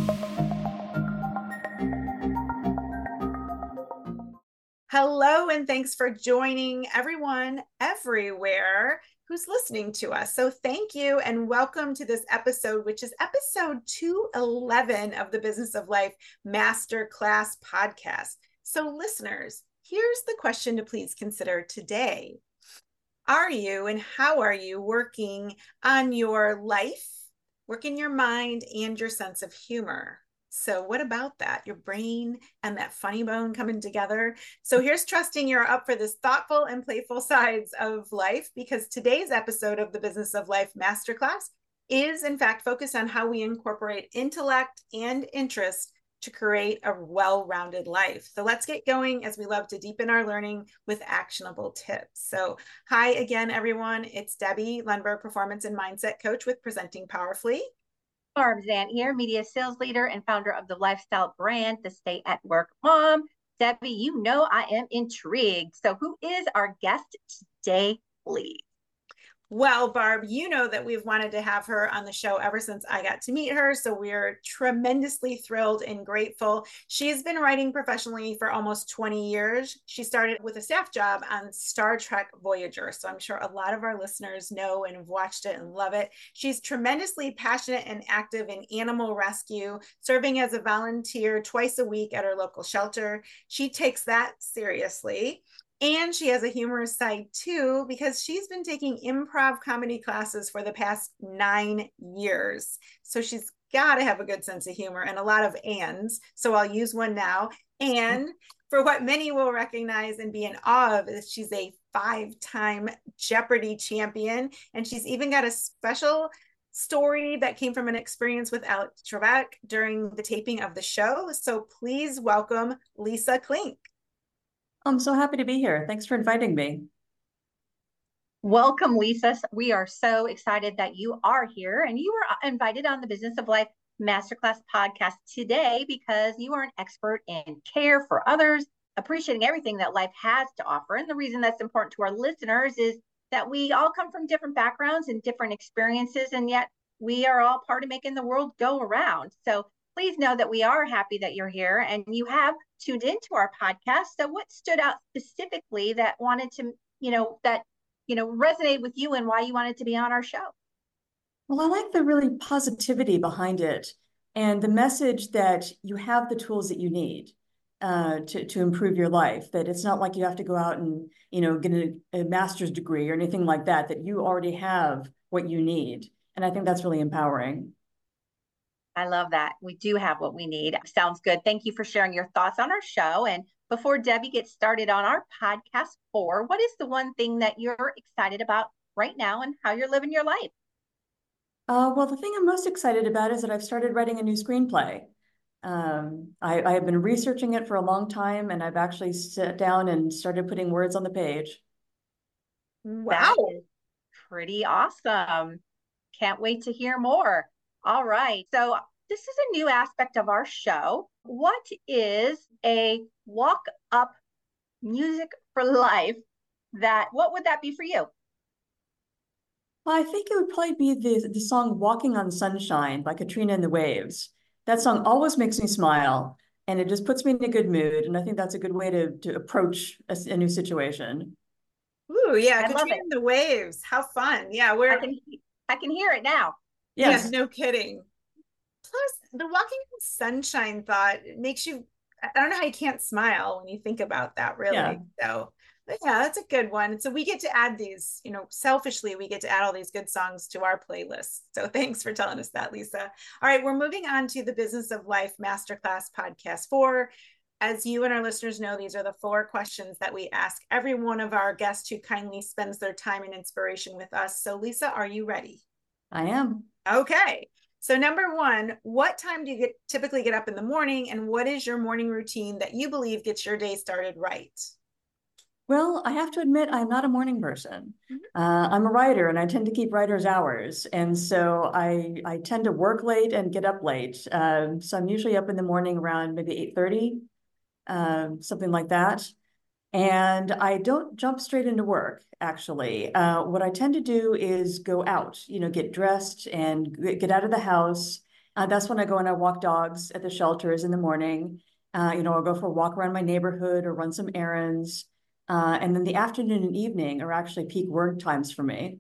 Hello, and thanks for joining everyone everywhere who's listening to us. So, thank you and welcome to this episode, which is episode 211 of the Business of Life Masterclass podcast. So, listeners, here's the question to please consider today. Are you and how are you working on your life, working your mind, and your sense of humor? So, what about that? Your brain and that funny bone coming together. So, here's trusting you're up for this thoughtful and playful sides of life, because today's episode of the Business of Life Masterclass is, in fact, focused on how we incorporate intellect and interest to create a well-rounded life. So let's get going, as we love to deepen our learning with actionable tips. So hi again, everyone. It's Debbie Lundberg, Performance and Mindset Coach with Presenting Powerfully. Barb Zant here, media sales leader and founder of the lifestyle brand, The Stay at Work Mom. Debbie, you know I am intrigued. So who is our guest today, please? Well, Barb, you know that we've wanted to have her on the show ever since I got to meet her. So we're tremendously thrilled and grateful. She's been writing professionally for almost 20 years. She started with a staff job on Star Trek Voyager. So I'm sure a lot of our listeners know and have watched it and love it. She's tremendously passionate and active in animal rescue, serving as a volunteer twice a week at her local shelter. She takes that seriously. And she has a humorous side too, because she's been taking improv comedy classes for the past 9 years. So she's got to have a good sense of humor and a lot of ands. So I'll use one now. And for what many will recognize and be in awe of is she's a 5-time Jeopardy champion. And she's even got a special story that came from an experience with Alex Trebek during the taping of the show. So please welcome Lisa Klink. I'm so happy to be here. Thanks for inviting me. Welcome, Lisa. We are so excited that you are here, and you were invited on the Business of Life Masterclass podcast today because you are an expert in care for others, appreciating everything that life has to offer. And the reason that's important to our listeners is that we all come from different backgrounds and different experiences, and yet we are all part of making the world go around. So please know that we are happy that you're here and you have tuned into our podcast. So what stood out specifically that wanted to, resonate with you and why you wanted to be on our show? Well, I like the really positivity behind it and the message that you have the tools that you need to improve your life, that it's not like you have to go out and, get a master's degree or anything like that, that you already have what you need. And I think that's really empowering. I love that. We do have what we need. Sounds good. Thank you for sharing your thoughts on our show. And before Debbie gets started on our podcast 4, what is the one thing that you're excited about right now and how you're living your life? Well, the thing I'm most excited about is that I've started writing a new screenplay. I have been researching it for a long time, and I've actually sat down and started putting words on the page. Wow. That is pretty awesome. Can't wait to hear more. All right. So this is a new aspect of our show. What is a walk up music for life? What would that be for you? Well, I think it would probably be the song Walking on Sunshine by Katrina and the Waves. That song always makes me smile, and it just puts me in a good mood. And I think that's a good way to approach a new situation. Ooh, yeah, I love Katrina it. and the Waves. How fun. Yeah, I can hear it now. Yes. Yeah, no kidding. Plus, the Walking on Sunshine thought makes you, I don't know how you can't smile when you think about that, really. Yeah. So, but yeah, that's a good one. So we get to add these, selfishly, we get to add all these good songs to our playlist. So thanks for telling us that, Lisa. All right, we're moving on to the Business of Life Masterclass Podcast 4. As you and our listeners know, these are the 4 questions that we ask every one of our guests who kindly spends their time and inspiration with us. So Lisa, are you ready? I am. Okay. So number 1, what time do you typically get up in the morning, and what is your morning routine that you believe gets your day started right? Well, I have to admit, I'm not a morning person. I'm a writer, and I tend to keep writer's hours. And so I tend to work late and get up late. So I'm usually up in the morning around maybe 8:30, something like that. And I don't jump straight into work, actually. What I tend to do is go out, get dressed and get out of the house, That's when I go and I walk dogs at the shelters in the morning. I'll go for a walk around my neighborhood or run some errands. And then the afternoon and evening are actually peak work times for me.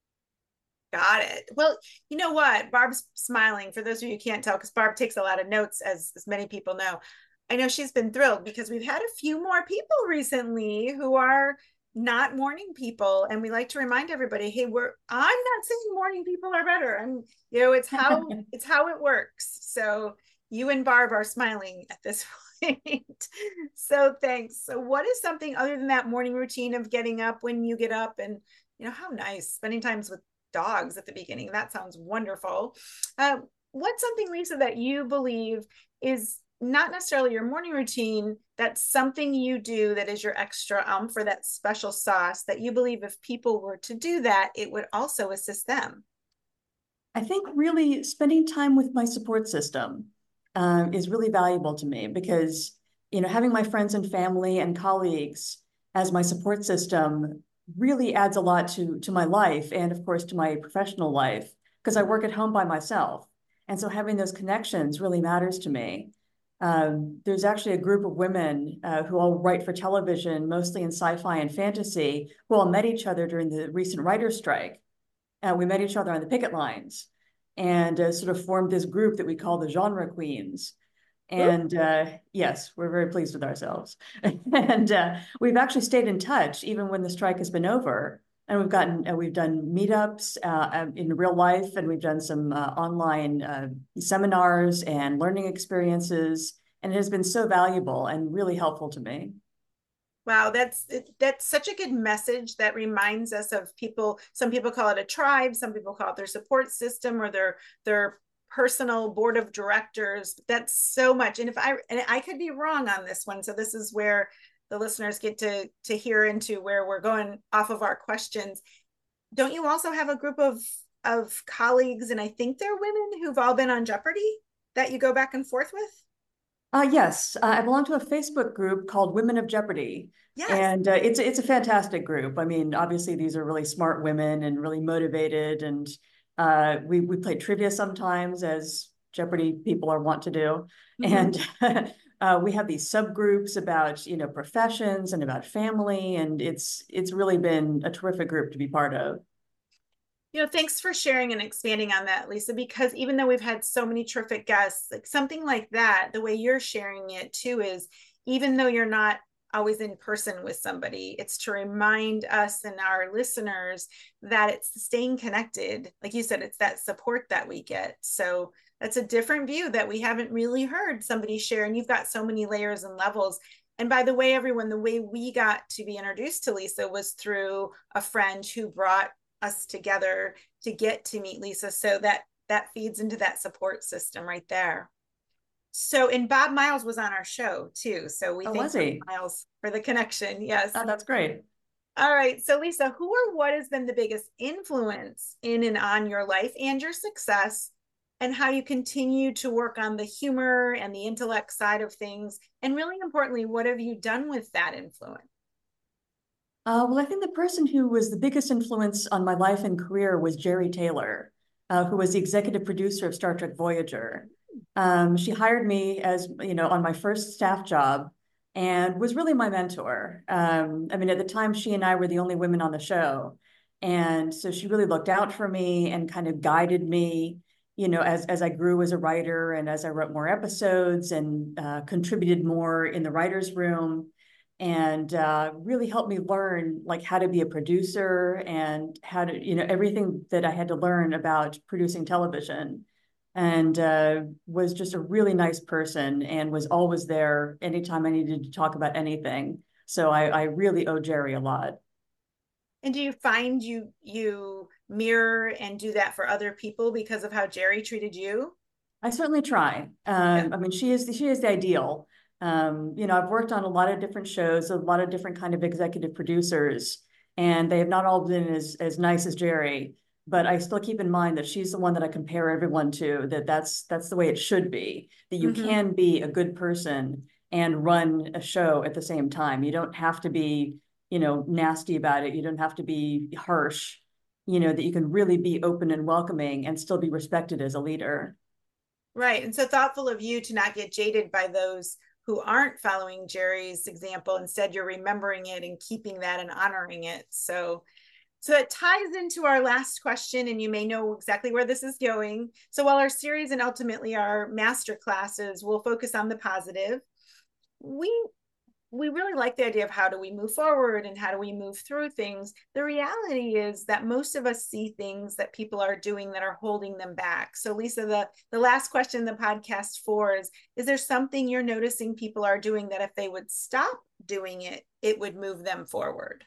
Got it. Well, you know what? Barb's smiling. For those of you who can't tell, because Barb takes a lot of notes, as many people know. I know she's been thrilled because we've had a few more people recently who are not morning people. And we like to remind everybody, hey, I'm not saying morning people are better. And it's how it works. So you and Barb are smiling at this point. So thanks. So what is something other than that morning routine of getting up when you get up, and how nice spending times with dogs at the beginning? That sounds wonderful. What's something, Lisa, that you believe is not necessarily your morning routine, that's something you do that is your extra for that special sauce that you believe if people were to do that, it would also assist them? I think really spending time with my support system is really valuable to me because, having my friends and family and colleagues as my support system really adds a lot to my life and, of course, to my professional life because I work at home by myself. And so having those connections really matters to me. There's actually a group of women who all write for television, mostly in sci-fi and fantasy, who all met each other during the recent writer's strike. We met each other on the picket lines and sort of formed this group that we call the Genre Queens. And yes, we're very pleased with ourselves. And we've actually stayed in touch even when the strike has been over. And we've done meetups in real life, and we've done some online seminars and learning experiences. And it has been so valuable and really helpful to me. Wow, that's such a good message that reminds us of people. Some people call it a tribe, some people call it their support system or their personal board of directors. That's so much. And I could be wrong on this one, so this is where the listeners get to hear into where we're going off of our questions. Don't you also have a group of colleagues, and I think they're women, who've all been on Jeopardy that you go back and forth with? Yes, I belong to a Facebook group called Women of Jeopardy. Yes. And it's a fantastic group. I mean, obviously these are really smart women and really motivated. And we play trivia sometimes, as Jeopardy people are wont to do. Mm-hmm. And we have these subgroups about, professions and about family. And it's really been a terrific group to be part of. Thanks for sharing and expanding on that, Lisa, because even though we've had so many terrific guests, like something like that, the way you're sharing it too is, even though you're not always in person with somebody, it's to remind us and our listeners that it's staying connected. Like you said, it's that support that we get. So that's a different view that we haven't really heard somebody share. And you've got so many layers and levels. And by the way, everyone, the way we got to be introduced to Lisa was through a friend who brought us together to get to meet Lisa. So that feeds into that support system right there. So, and Bob Miles was on our show too. So we thank Bob Miles for the connection. Yes. Oh, that's great. All right. So Lisa, who or what has been the biggest influence in and on your life and your success, and how you continue to work on the humor and the intellect side of things? And really importantly, what have you done with that influence? Well, I think the person who was the biggest influence on my life and career was Jeri Taylor, who was the executive producer of Star Trek Voyager. She hired me as, on my first staff job and was really my mentor. I mean, at the time, she and I were the only women on the show. And so she really looked out for me and kind of guided me, as I grew as a writer and as I wrote more episodes and contributed more in the writer's room. And really helped me learn like how to be a producer and how to, everything that I had to learn about producing television. And was just a really nice person and was always there anytime I needed to talk about anything. So I really owe Jeri a lot. And do you find you mirror and do that for other people because of how Jeri treated you? I certainly try. I mean, she is the ideal. I've worked on a lot of different shows, a lot of different kind of executive producers, and they have not all been as nice as Jeri, but I still keep in mind that she's the one that I compare everyone to, that's the way it should be, that you can be a good person and run a show at the same time. You don't have to be, nasty about it. You don't have to be harsh, that you can really be open and welcoming and still be respected as a leader. Right. And so thoughtful of you to not get jaded by those who aren't following Jerry's example. Instead, you're remembering it and keeping that and honoring it. So it ties into our last question, and you may know exactly where this is going. So while our series and ultimately our master classes will focus on the positive, we we really like the idea of how do we move forward and how do we move through things. The reality is that most of us see things that people are doing that are holding them back. So Lisa, the last question in the podcast for is there something you're noticing people are doing that if they would stop doing it, it would move them forward?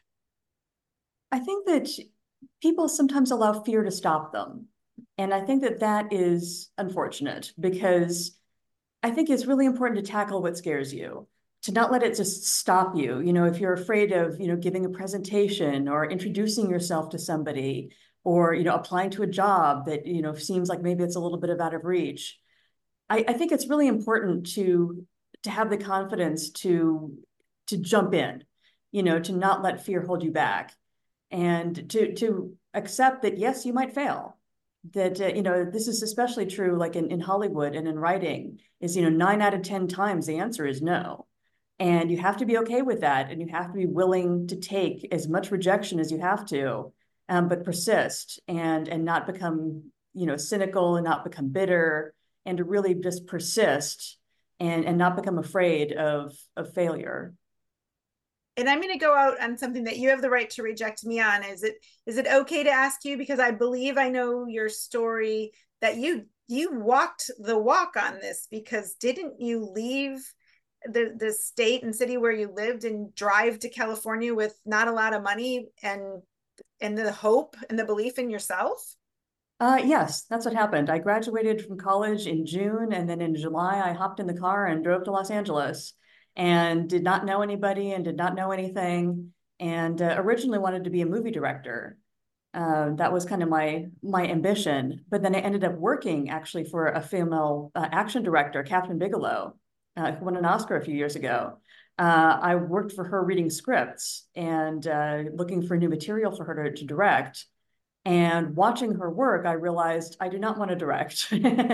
I think that people sometimes allow fear to stop them. And I think that that is unfortunate because I think it's really important to tackle what scares you, to not let it just stop you. You know, if you're afraid of, giving a presentation or introducing yourself to somebody or, applying to a job that, seems like maybe it's a little bit of out of reach. I think it's really important to have the confidence to jump in, to not let fear hold you back and to accept that, yes, you might fail. That, this is especially true like in Hollywood and in writing is, 9 out of 10 times the answer is no. And you have to be okay with that. And you have to be willing to take as much rejection as you have to, but persist and not become, cynical and not become bitter and to really just persist and not become afraid of failure. And I'm going to go out on something that you have the right to reject me on. Is it okay to ask you, because I believe I know your story, that you walked the walk on this, because didn't you leave the state and city where you lived and drive to California with not a lot of money and the hope and the belief in yourself? Yes, that's what happened. I graduated from college in June, and then in July, I hopped in the car and drove to Los Angeles and did not know anybody and did not know anything, and originally wanted to be a movie director. That was kind of my ambition. But then I ended up working actually for a female action director, Catherine Bigelow, who won an Oscar a few years ago. I worked for her reading scripts and looking for new material for her to direct. And watching her work, I realized I do not want to direct.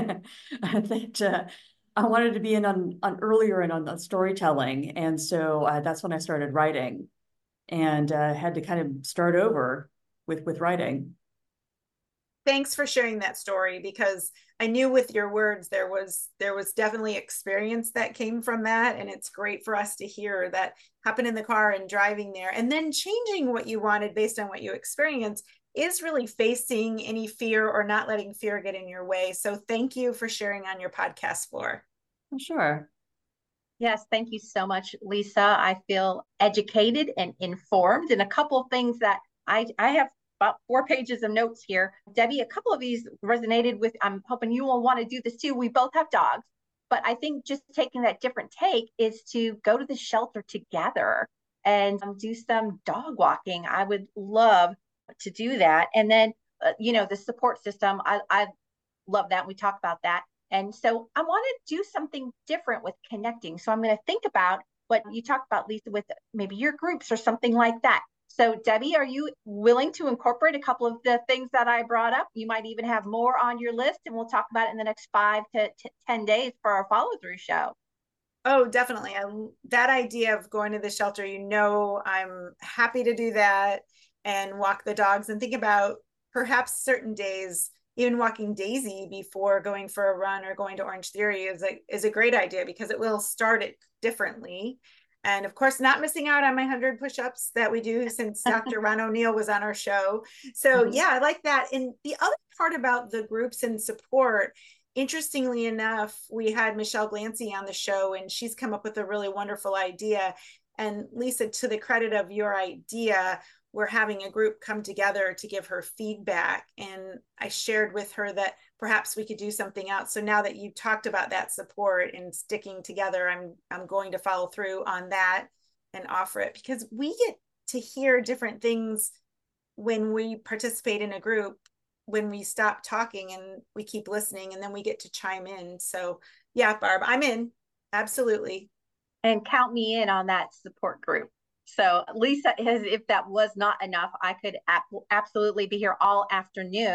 That I wanted to be in on earlier and on the storytelling. And so that's when I started writing and had to kind of start over with writing. Thanks for sharing that story, because I knew with your words there was definitely experience that came from that, and it's great for us to hear that happen in the car and driving there and then changing what you wanted based on what you experienced is really facing any fear or not letting fear get in your way. So thank you for sharing on your podcast floor. Sure. Yes, thank you so much, Lisa. I feel educated and informed. And a couple of things that I have about 4 pages of notes here. Debbie, a couple of these resonated with, I'm hoping you will want to do this too. We both have dogs, but I think just taking that different take is to go to the shelter together and do some dog walking. I would love to do that. And then, the support system, I love that. We talk about that. And so I want to do something different with connecting. So I'm going to think about what you talked about, Lisa, with maybe your groups or something like that. So Debbie, are you willing to incorporate a couple of the things that I brought up? You might even have more on your list, and we'll talk about it in the next 5 to 10 days for our follow-through show. Oh, definitely. That idea of going to the shelter, I'm happy to do that and walk the dogs and think about perhaps certain days, even walking Daisy before going for a run or going to Orange Theory is a great idea, because it will start it differently. And of course, not missing out on my 100 push-ups that we do since Dr. Ron O'Neill was on our show. So yeah, I like that. And the other part about the groups and support, interestingly enough, we had Michelle Glancy on the show, and she's come up with a really wonderful idea. And Lisa, to the credit of your idea, we're having a group come together to give her feedback. And I shared with her that perhaps we could do something else. So now that you talked about that support and sticking together, I'm going to follow through on that and offer it, because we get to hear different things when we participate in a group, when we stop talking and we keep listening, and then we get to chime in. So yeah, Barb, I'm in. Absolutely. And count me in on that support group. So Lisa, if that was not enough, I could absolutely be here all afternoon.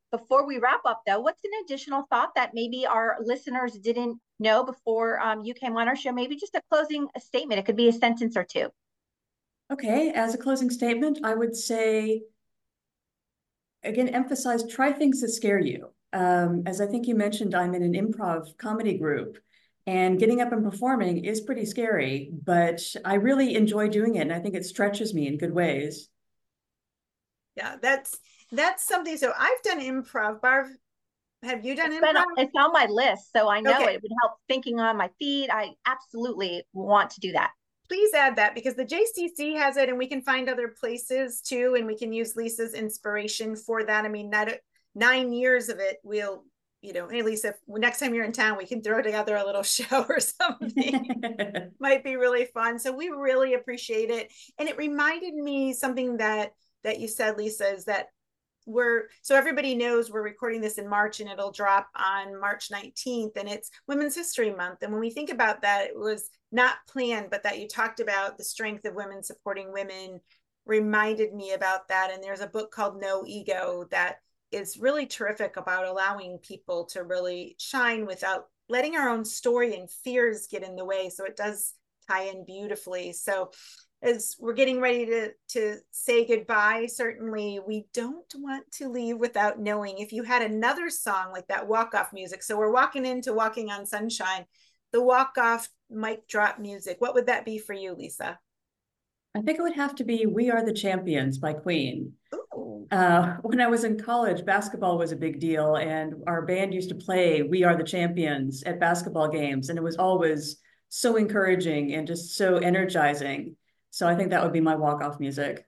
Before we wrap up, though, what's an additional thought that maybe our listeners didn't know before you came on our show? Maybe just a closing statement. It could be a sentence or two. Okay, as a closing statement, I would say, again, emphasize, try things that scare you. As I think you mentioned, I'm in an improv comedy group, and getting up and performing is pretty scary, but I really enjoy doing it, and I think it stretches me in good ways. Yeah, that's something. So I've done improv. Barb, have you done improv? It's on my list, so I know Okay. it would help thinking on my feet. I absolutely want to do that. Please add that, because the JCC has it, and we can find other places too, and we can use Lisa's inspiration for that. I mean, that 9 years of it, we'll, hey, Lisa, if next time you're in town, we can throw together a little show or something. Might be really fun. So we really appreciate it. And it reminded me something that you said, Lisa, is that so everybody knows we're recording this in March, and it'll drop on March 19th, and it's Women's History Month. And when we think about that, it was not planned, but that you talked about the strength of women supporting women reminded me about that. And there's a book called No Ego that is really terrific about allowing people to really shine without letting our own story and fears get in the way. So it does tie in beautifully. So as we're getting ready to say goodbye, certainly we don't want to leave without knowing if you had another song like that walk-off music. So we're walking into Walking on Sunshine, the walk-off mic drop music. What would that be for you, Lisa? I think it would have to be We Are the Champions by Queen. Ooh. When I was in college, basketball was a big deal, and our band used to play We Are the Champions at basketball games, and it was always so encouraging and just so energizing. So I think that would be my walk-off music.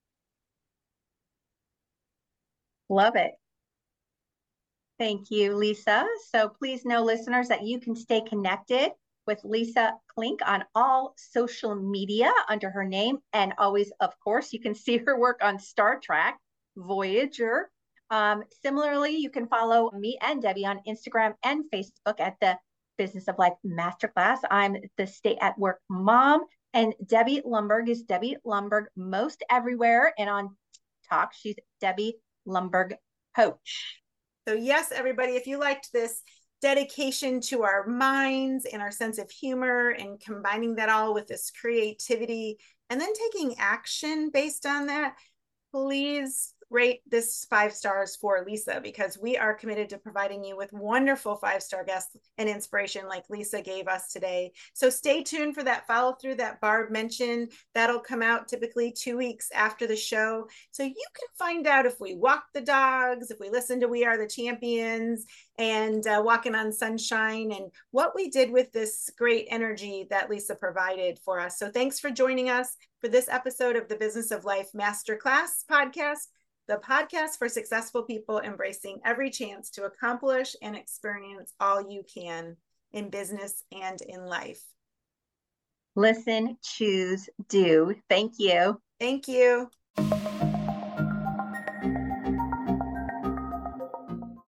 Love it. Thank you, Lisa. So please know, listeners, that you can stay connected with Lisa Klink on all social media under her name. And always, of course, you can see her work on Star Trek, Voyager. Similarly, you can follow me and Debbie on Instagram and Facebook at the Business of Life Masterclass. I'm the Stay at Work Mom. And Debbie Lumberg is Debbie Lumberg most everywhere. And on TikTok, she's Debbie Lumberg Coach. So yes, everybody, if you liked this dedication to our minds and our sense of humor and combining that all with this creativity and then taking action based on that, please rate this 5 stars for Lisa, because we are committed to providing you with wonderful 5-star guests and inspiration like Lisa gave us today. So stay tuned for that follow through that Barb mentioned. That'll come out typically 2 weeks after the show. So you can find out if we walk the dogs, if we listen to We Are the Champions and Walking on Sunshine, and what we did with this great energy that Lisa provided for us. So thanks for joining us for this episode of the Business of Life Masterclass podcast, the podcast for successful people embracing every chance to accomplish and experience all you can in business and in life. Listen, choose, do. Thank you. Thank you.